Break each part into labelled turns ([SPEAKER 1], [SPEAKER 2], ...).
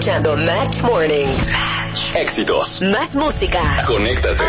[SPEAKER 1] escuchando Match Mornings.
[SPEAKER 2] Match. Éxitos.
[SPEAKER 1] Más música.
[SPEAKER 2] Conéctate.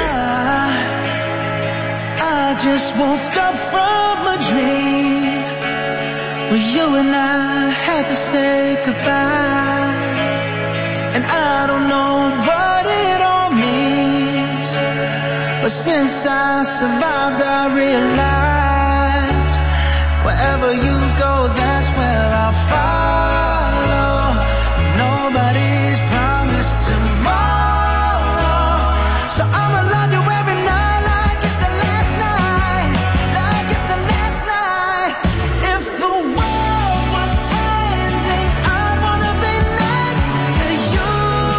[SPEAKER 3] I just woke up from a dream where you and I had to say goodbye. And I don't know what it all means, but since I survived I realized wherever you go, that's where I'll follow. Nobody's promised tomorrow, so I'ma love you every night like it's the last night, like it's the last night. If the world was ending, I'd wanna be next to you.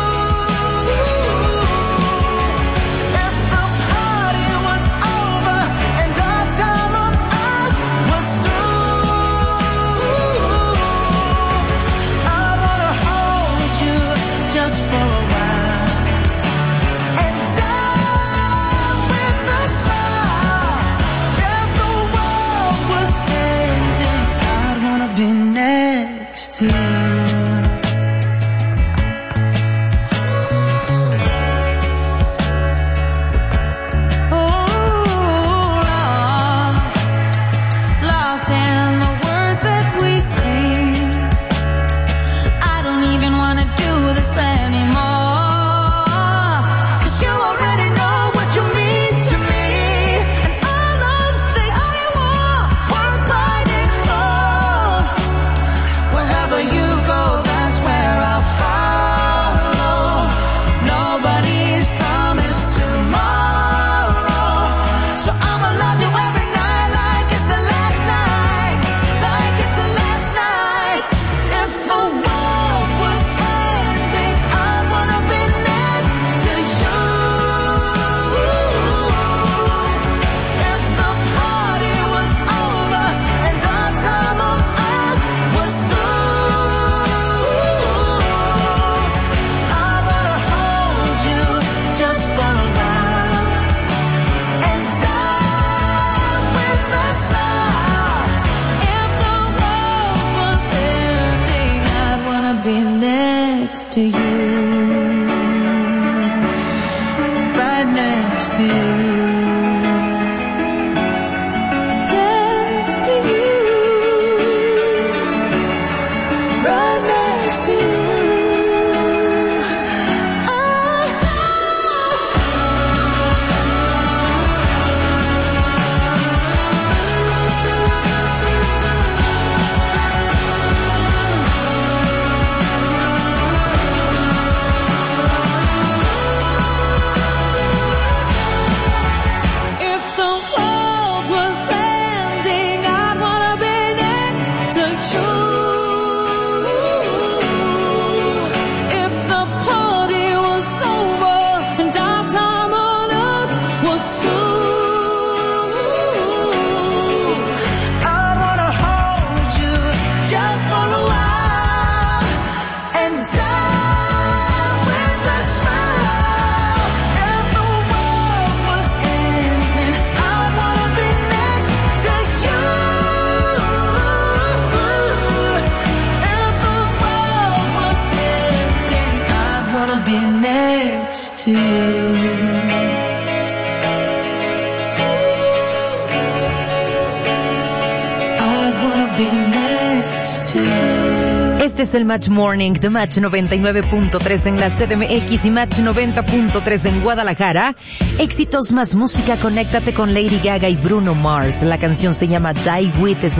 [SPEAKER 3] If the party was over and our time on earth was through, I'd wanna hold you just for a while and die with a smile. If the world was ending, I'd wanna be next to you. Lost in the words that we sing. I don't even wanna do this anymore, 'cause you already know what you mean to me, and all of the I want worth fighting for. Wherever you go, that's where I'll follow. Nobody's promised tomorrow, so I'ma love you every night like it's the last night, like it's the last night. If the world was ending, I'd wanna be next to you. If the party was over and our time on earth was through, I'd wanna hold you just for a while and die with a smile. If the world was ending, I'd wanna be next to you, right next to you, next to you, right next to you. If the world was ending, I'd wanna be next to you. If the party was over and our time on earth was through, I'd wanna hold you just for a while and die with a smile. If the world was ending, I'd wanna be next to you. If the world was ending, I'd wanna be next to you. I'd wanna be next to you.
[SPEAKER 4] Este es el Match Morning de Match 99.3 en la CDMX y Match 90.3 en Guadalajara. Éxitos más música, conéctate con Lady Gaga y Bruno Mars. La canción se llama Die With a